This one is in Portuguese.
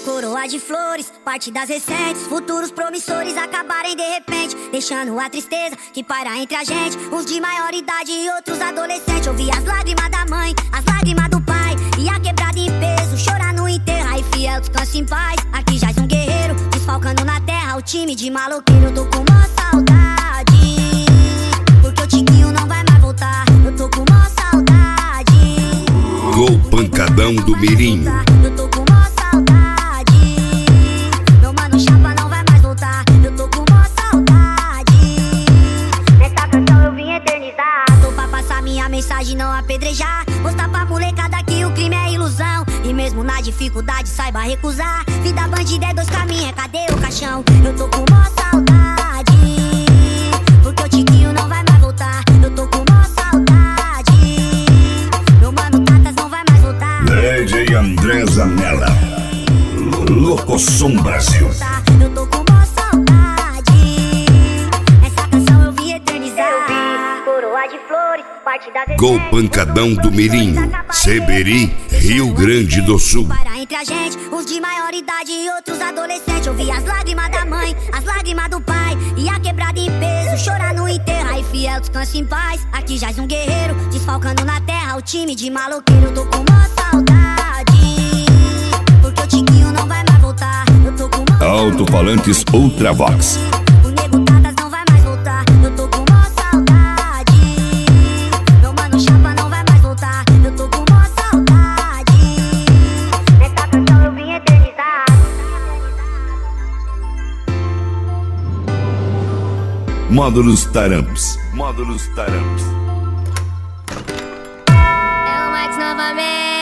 coroa de flores, parte das recentes. Futuros promissores acabarem de repente, deixando a tristeza que paira entre a gente. Uns de maior idade e outros adolescentes. Ouvir as lágrimas da mãe, as lágrimas do pai, e a quebrada em peso, chorar no enterro. Aí fiel, descanse em paz. Aqui jaz um guerreiro, desfalcando na terra o time de maloqueiro. Eu tô com mó saudade, porque o Tiquinho não vai mais voltar. Eu tô com mó saudade. Gol Pancadão do Mirim. Eu tô com mó saudade, meu mano chapa não vai mais voltar. Eu tô com mó saudade, nessa canção eu vim eternizar. Tô pra passar minha mensagem, não apedrejar. Mostrar pra molecada que o crime é ilusão, e mesmo na dificuldade saiba recusar. Vida bandida é dois caminhos, cadê o caixão? Eu tô com mó saudade, porque o Tiquinho não vai mais voltar. Eu tô com mó saudade, meu mano Tatas não vai mais voltar. DJ André Zanella, Locosom Brasil. Eu tô com mó saudade, essa canção eu vim eternizar. Eu vi coroa de flores, parte das Gol Pancadão do Mirim, Seberi, Rio Grande do Sul. Para entre a gente, uns de maior idade e outros adolescentes. Ouvir as lágrimas da mãe, as lágrimas do pai, e a quebrada em peso, chorar no enterro. Aí fiel, descanse em paz. Aqui jaz um guerreiro, desfalcando na terra o time de maloqueiro. Eu tô com mó saudade, porque o Tiquinho não vai mais voltar. Eu tô com mó Alto-falantes Ultravox. o nego Tatas não vai mais voltar. Eu tô com mó saudade, meu mano chapa não vai mais voltar. Eu tô com mó saudade, nessa canção eu vim eternizar. Módulos Taramps. Módulos Taramps. É o Max novamente.